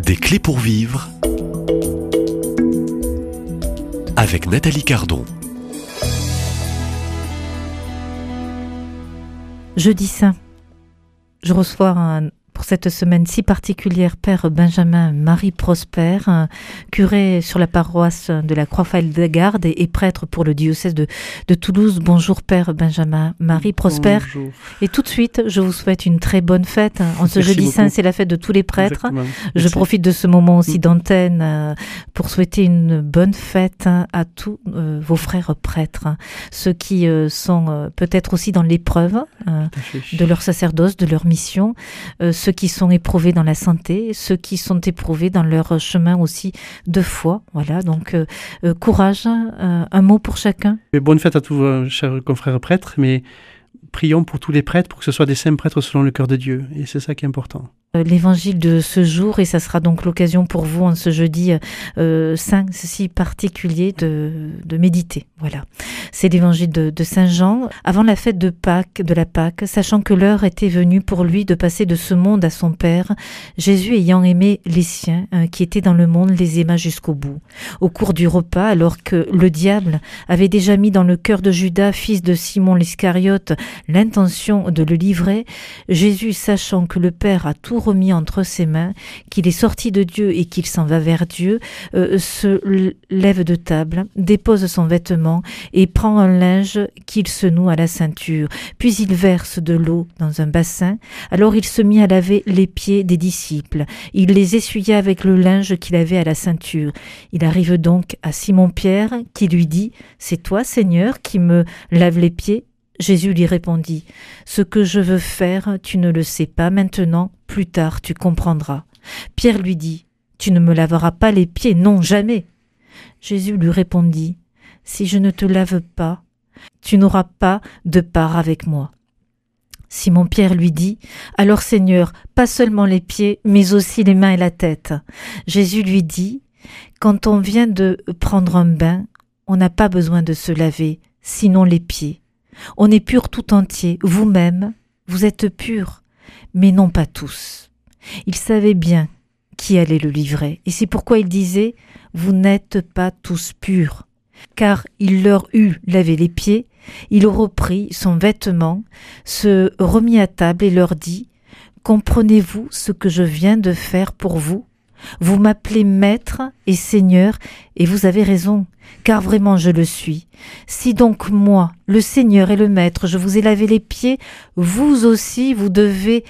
Des clés pour vivre avec Nathalie Cardon. Jeudi saint, je reçois pour cette semaine si particulière Père Benjamin Marie Prosper, curé sur la paroisse de la Croix-Faille-de-Garde et prêtre pour le diocèse de Toulouse. Bonjour Père Benjamin Marie Prosper. Bonjour. Et tout de suite, je vous souhaite une très bonne fête. En ce jeudi beaucoup. saint, c'est la fête de tous les prêtres. Exactement. Je Merci. profite de ce moment aussi d'antenne pour souhaiter une bonne fête à tous vos frères prêtres, ceux qui sont peut-être aussi dans l'épreuve Tout à fait. de leur sacerdoce, de leur mission, ceux qui sont éprouvés dans la santé, ceux qui sont éprouvés dans leur chemin aussi de foi. Voilà, donc courage, un mot pour chacun. Et bonne fête à tous vos chers confrères prêtres, mais prions pour tous les prêtres, pour que ce soit des saints prêtres selon le cœur de Dieu. Et c'est ça qui est important. L'évangile de ce jour, et ça sera donc l'occasion pour vous en ce jeudi saint si particulier de méditer. Voilà, c'est l'évangile de Saint Jean. Avant la fête de la Pâque, sachant que l'heure était venue pour lui de passer de ce monde à son Père, Jésus ayant aimé les siens qui étaient dans le monde, les aima jusqu'au bout. Au cours du repas, alors que le diable avait déjà mis dans le cœur de Judas, fils de Simon l'Iscariote, l'intention de le livrer, Jésus, sachant que le Père a tout remis entre ses mains, qu'il est sorti de Dieu et qu'il s'en va vers Dieu, se lève de table, dépose son vêtement et prend un linge qu'il se noue à la ceinture. Puis il verse de l'eau dans un bassin. Alors il se mit à laver les pieds des disciples. Il les essuya avec le linge qu'il avait à la ceinture. Il arrive donc à Simon-Pierre qui lui dit « C'est toi, Seigneur, qui me laves les pieds ?» Jésus lui répondit « Ce que je veux faire, tu ne le sais pas maintenant, plus tard tu comprendras. » Pierre lui dit « Tu ne me laveras pas les pieds, non, jamais. » Jésus lui répondit « Si je ne te lave pas, tu n'auras pas de part avec moi. » Simon-Pierre lui dit « Alors Seigneur, pas seulement les pieds, mais aussi les mains et la tête. » Jésus lui dit « Quand on vient de prendre un bain, on n'a pas besoin de se laver, sinon les pieds. On est pur tout entier, vous-même, vous êtes purs, mais non pas tous. » Il savait bien qui allait le livrer, et c'est pourquoi il disait « Vous n'êtes pas tous purs. » Car il leur eut lavé les pieds, il reprit son vêtement, se remit à table et leur dit « Comprenez-vous ce que je viens de faire pour vous ? Vous m'appelez maître et seigneur, et vous avez raison, car vraiment je le suis. Si donc moi, le Seigneur et le Maître, je vous ai lavé les pieds, vous aussi vous devez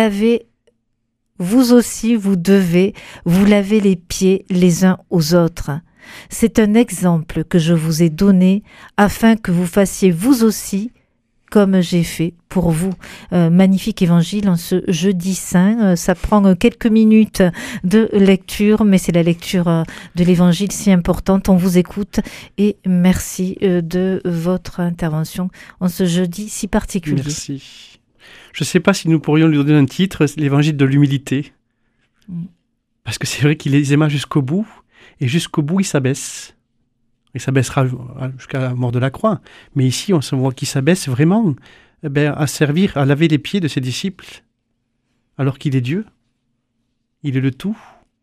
vous laver les pieds les uns aux autres. C'est un exemple que je vous ai donné, afin que vous fassiez vous aussi comme j'ai fait pour vous. Magnifique évangile en ce jeudi saint. Ça prend quelques minutes de lecture, mais c'est la lecture de l'évangile si importante. On vous écoute et merci de votre intervention en ce jeudi si particulier. Merci. Je ne sais pas si nous pourrions lui donner un titre, l'évangile de l'humilité. Parce que c'est vrai qu'il les aima jusqu'au bout, et jusqu'au bout il s'abaisse. Il s'abaissera jusqu'à la mort de la croix. Mais ici, on se voit qu'il s'abaisse vraiment à servir, à laver les pieds de ses disciples, alors qu'il est Dieu. Il est le tout.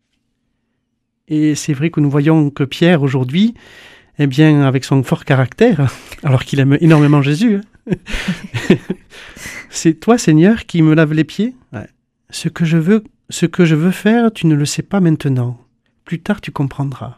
Et c'est vrai que nous voyons que Pierre, aujourd'hui, avec son fort caractère, alors qu'il aime énormément Jésus, c'est toi, Seigneur, qui me lave les pieds. Ouais. Ce que je veux faire, tu ne le sais pas maintenant. Plus tard, tu comprendras.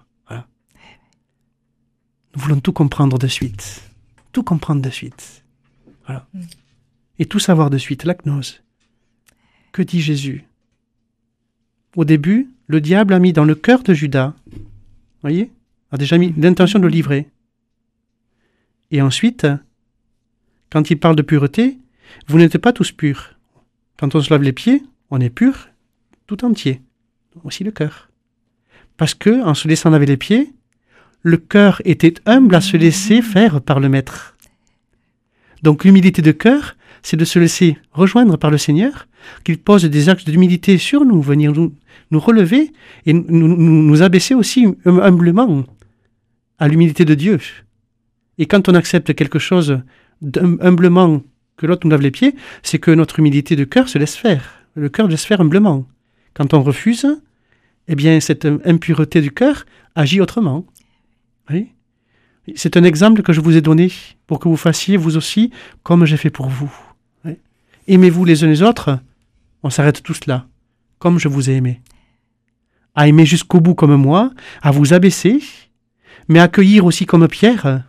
Nous voulons tout comprendre de suite. Tout comprendre de suite. Voilà. Et tout savoir de suite, la gnose. Que dit Jésus ? Au début, le diable a mis dans le cœur de Judas, voyez, a déjà mis l'intention de le livrer. Et ensuite, quand il parle de pureté, vous n'êtes pas tous purs. Quand on se lave les pieds, on est pur tout entier. Aussi le cœur. Parce que, en se laissant laver les pieds, le cœur était humble à se laisser faire par le Maître. Donc l'humilité de cœur, c'est de se laisser rejoindre par le Seigneur, qu'il pose des actes d'humilité sur nous, venir nous relever et nous abaisser aussi humblement à l'humilité de Dieu. Et quand on accepte quelque chose humblement, que l'autre nous lave les pieds, c'est que notre humilité de cœur se laisse faire. Le cœur laisse faire humblement. Quand on refuse, eh bien, cette impureté du cœur agit autrement. Oui. C'est un exemple que je vous ai donné pour que vous fassiez, vous aussi, comme j'ai fait pour vous. Oui. Aimez-vous les uns les autres, on s'arrête tous là, comme je vous ai aimé. À aimer jusqu'au bout comme moi, à vous abaisser, mais à accueillir aussi comme Pierre,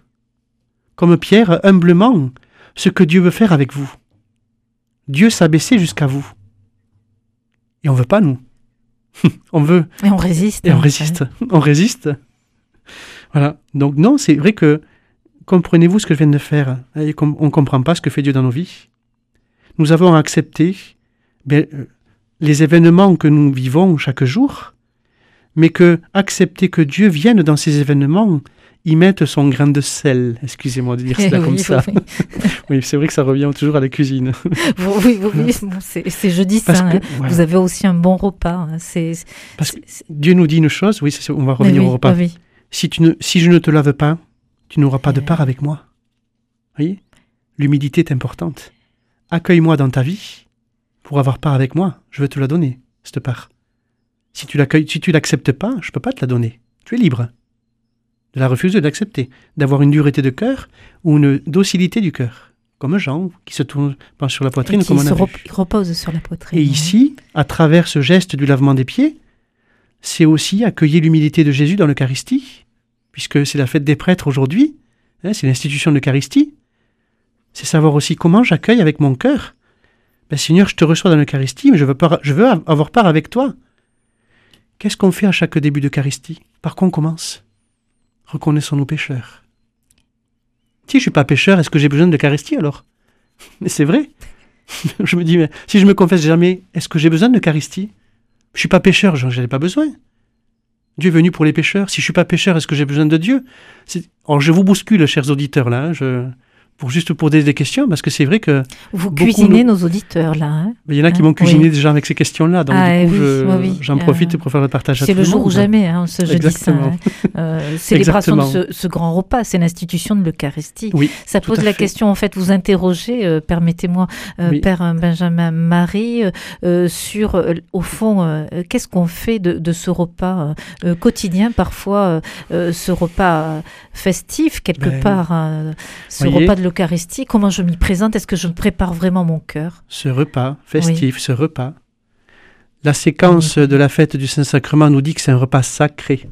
humblement, ce que Dieu veut faire avec vous. Dieu s'abaisser jusqu'à vous. Et on veut pas, nous. On veut. Et on résiste. Et on résiste. On résiste. Voilà. Donc non, c'est vrai que comprenez-vous ce que je viens de faire. Et on ne comprend pas ce que fait Dieu dans nos vies. Nous avons accepté les événements que nous vivons chaque jour, mais accepter que Dieu vienne dans ces événements, y mette son grain de sel. Excusez-moi de dire cela comme ça. Oui, c'est vrai que ça revient toujours à la cuisine. Oui, c'est jeudi saint. Voilà. Vous avez aussi un bon repas. Parce que Dieu nous dit une chose, oui, on va revenir au repas. Oui. Si je ne te lave pas, tu n'auras pas de part avec moi. Vous voyez ? L'humilité est importante. Accueille-moi dans ta vie pour avoir part avec moi. Je veux te la donner, cette part. Si tu l'acceptes pas, je ne peux pas te la donner. Tu es libre de la refuser, de l'accepter, d'avoir une dureté de cœur ou une docilité du cœur, comme Jean qui se penche sur la poitrine, comme on a vu. Il repose sur la poitrine. Et ici, à travers ce geste du lavement des pieds, c'est aussi accueillir l'humilité de Jésus dans l'Eucharistie, puisque c'est la fête des prêtres aujourd'hui, c'est l'institution de l'Eucharistie. C'est savoir aussi comment j'accueille avec mon cœur. Seigneur, je te reçois dans l'Eucharistie, mais je veux avoir part avec toi. Qu'est-ce qu'on fait à chaque début d'Eucharistie ? Par quoi on commence ? Reconnaissons nos pécheurs. Si je ne suis pas pécheur, est-ce que j'ai besoin de l'Eucharistie alors ? Mais c'est vrai. Je me dis, mais si je me confesse jamais, est-ce que j'ai besoin de l'Eucharistie ? Je ne suis pas pécheur, j'en ai pas besoin. Dieu est venu pour les pécheurs. Si je ne suis pas pécheur, est-ce que j'ai besoin de Dieu ? Alors je vous bouscule, chers auditeurs, là, juste pour des questions, parce que c'est vrai que... Vous cuisinez nos auditeurs, là. Hein, il y en a qui m'ont cuisiné déjà avec ces questions-là, donc j'en profite pour faire le partage à tout le monde. C'est le jour ou jamais, ce jeudi saint. Célébration de ce grand repas, c'est l'institution de l'Eucharistie. Oui, ça pose la question, en fait, vous interrogez, permettez-moi, Père Benjamin Marie, sur, au fond, qu'est-ce qu'on fait de ce repas quotidien, parfois, ce repas festif, quelque part, ce repas de l'Eucharistie, comment je m'y présente, est-ce que je prépare vraiment mon cœur ? Ce repas festif, ce repas, la séquence de la fête du Saint-Sacrement nous dit que c'est un repas sacré,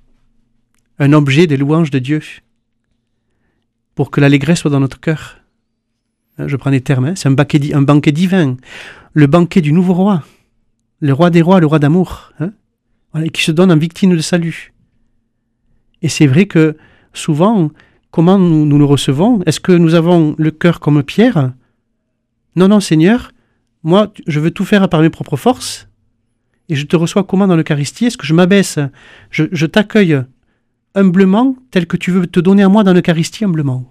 un objet des louanges de Dieu, pour que l'allégresse soit dans notre cœur. Je prends les termes, c'est un banquet divin, le banquet du nouveau roi, le roi des rois, le roi d'amour, et qui se donne en victime de salut. Et c'est vrai que souvent, comment nous le recevons ? Est-ce que nous avons le cœur comme Pierre ? Non, Seigneur, moi, je veux tout faire par mes propres forces, et je te reçois comment dans l'Eucharistie ? Est-ce que je m'abaisse ? Je t'accueille humblement, tel que tu veux te donner à moi dans l'Eucharistie humblement.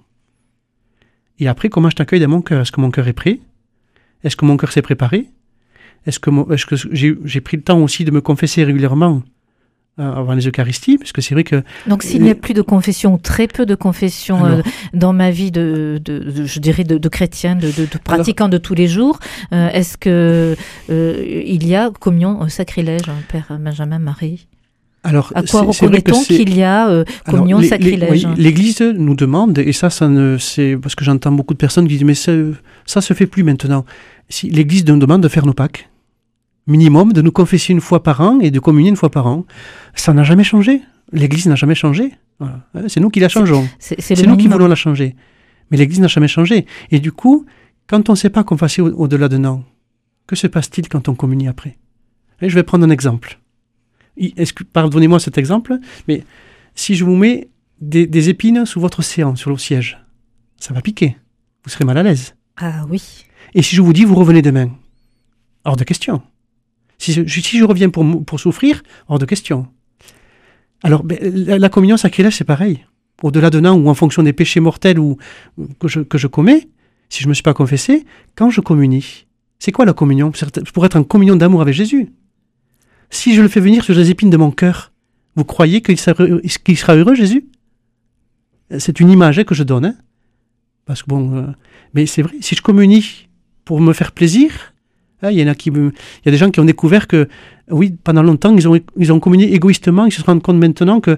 Et après, comment je t'accueille dans mon cœur ? Est-ce que mon cœur est prêt ? Est-ce que mon cœur s'est préparé ? Est-ce que j'ai pris le temps aussi de me confesser régulièrement avant les Eucharisties, parce que c'est vrai que... Donc s'il n'y a plus de confession, très peu de confession dans ma vie je dirais de chrétien, de pratiquant de tous les jours, est-ce que il y a communion sacrilège, Père Benjamin Marie ? Alors, à quoi reconnaît-on qu'il y a communion sacrilège ? L'Église nous demande, et c'est parce que j'entends beaucoup de personnes qui disent mais ça se fait plus maintenant. Si l'Église nous demande de faire nos Pâques, minimum, de nous confesser une fois par an et de communier une fois par an. Ça n'a jamais changé. L'Église n'a jamais changé. Voilà. C'est nous qui la changeons. C'est nous qui voulons la changer. Mais l'Église n'a jamais changé. Et du coup, quand on ne sait pas confesser au-delà d'un an, que se passe-t-il quand on communie après ? Et je vais prendre un exemple. Pardonnez-moi cet exemple, mais si je vous mets des épines sous votre séant, sur le siège, ça va piquer. Vous serez mal à l'aise. Ah oui. Et si je vous dis, vous revenez demain ? Hors de question. Si je reviens pour souffrir, hors de question. Alors, la communion sacrilège, c'est pareil. Au-delà d'un an, ou en fonction des péchés mortels que je commets, si je ne me suis pas confessé, quand je communie, c'est quoi la communion ? Pour être en communion d'amour avec Jésus. Si je le fais venir sur les épines de mon cœur, vous croyez qu'il sera heureux, Jésus ? C'est une image que je donne. Parce que mais c'est vrai, si je communie pour me faire plaisir, Il y a des gens qui ont découvert que, oui, pendant longtemps, ils ont communié égoïstement. Ils se rendent compte maintenant que,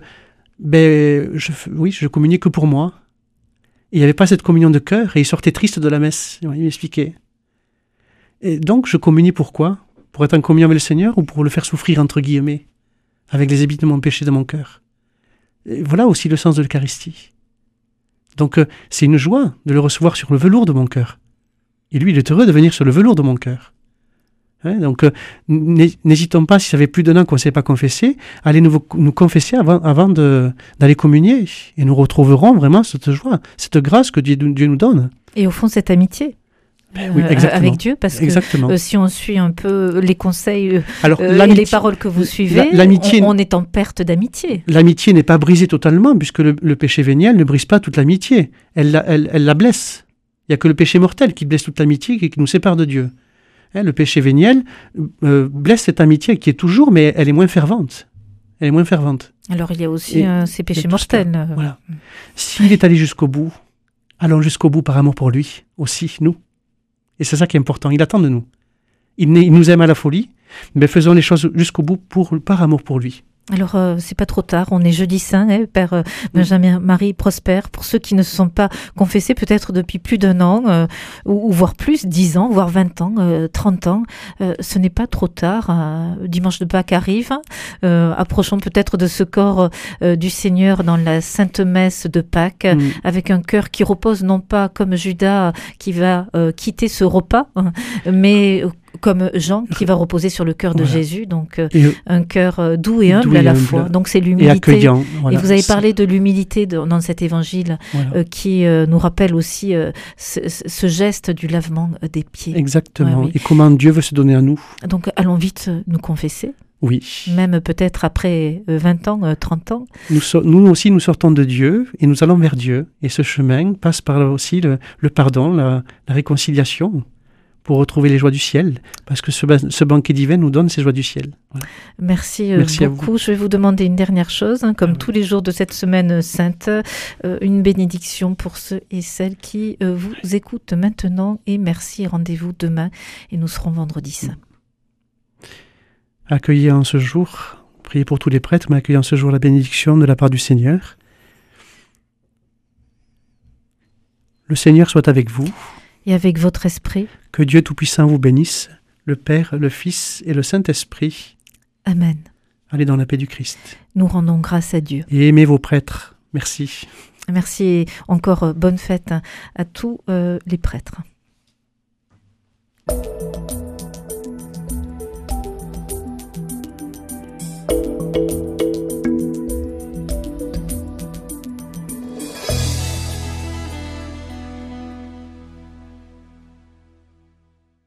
je communiais que pour moi. Et il n'y avait pas cette communion de cœur et ils sortaient tristes de la messe. Il m'expliquait. Et donc, je communie pourquoi ? Pour être en communion avec le Seigneur ou pour le faire souffrir, entre guillemets, avec les ébats de mon péché de mon cœur. Et voilà aussi le sens de l'Eucharistie. Donc, c'est une joie de le recevoir sur le velours de mon cœur. Et lui, il est heureux de venir sur le velours de mon cœur. Donc, n'hésitons pas, si ça fait plus d'un an qu'on ne s'est pas confessé, à aller nous confesser avant d'aller communier. Et nous retrouverons vraiment cette joie, cette grâce que Dieu nous donne. Et au fond, cette amitié oui, avec Dieu, parce que si on suit un peu les conseils et les paroles que vous suivez, on est en perte d'amitié. L'amitié n'est pas brisée totalement, puisque le péché véniel ne brise pas toute l'amitié. Elle la blesse. Il n'y a que le péché mortel qui blesse toute l'amitié et qui nous sépare de Dieu. Le péché véniel blesse cette amitié qui est toujours, mais elle est moins fervente. Alors il y a aussi ces péchés mortels. Voilà. S'il est allé jusqu'au bout, allons jusqu'au bout par amour pour lui, aussi, nous. Et c'est ça qui est important, il attend de nous. Il nous aime à la folie, mais faisons les choses jusqu'au bout par amour pour lui. Alors, c'est pas trop tard, on est jeudi saint, Père Benjamin Marie Prosper. Pour ceux qui ne se sont pas confessés, peut-être depuis plus d'un an, ou voire plus, 10 ans, voire 20 ans, 30 ans, ce n'est pas trop tard. Dimanche de Pâques arrive, approchons peut-être de ce corps du Seigneur dans la Sainte Messe de Pâques, avec un cœur qui repose non pas comme Judas qui va quitter ce repas, mais comme Jean qui va reposer sur le cœur de Jésus, donc un cœur doux et humble à la fois. Donc c'est l'humilité. Et accueillant. Voilà, et vous avez parlé de l'humilité dans cet évangile qui nous rappelle aussi ce geste du lavement des pieds. Exactement. Oui. Et comment Dieu veut se donner à nous. Donc allons vite nous confesser. Oui. Même peut-être après 20 ans, 30 ans. Nous aussi, nous sortons de Dieu et nous allons vers Dieu. Et ce chemin passe par aussi le pardon, la réconciliation, pour retrouver les joies du ciel, parce que ce banquet divin nous donne ces joies du ciel. Voilà. Merci beaucoup. Je vais vous demander une dernière chose, comme tous les jours de cette semaine sainte, une bénédiction pour ceux et celles qui vous écoutent maintenant, et merci, et rendez-vous demain, et nous serons vendredi saint. Accueillez en ce jour, priez pour tous les prêtres, mais accueillez en ce jour la bénédiction de la part du Seigneur. Le Seigneur soit avec vous. Et avec votre esprit. Que Dieu Tout-Puissant vous bénisse, le Père, le Fils et le Saint-Esprit. Amen. Allez dans la paix du Christ. Nous rendons grâce à Dieu. Et aimez vos prêtres. Merci. Merci et encore bonne fête à tous les prêtres.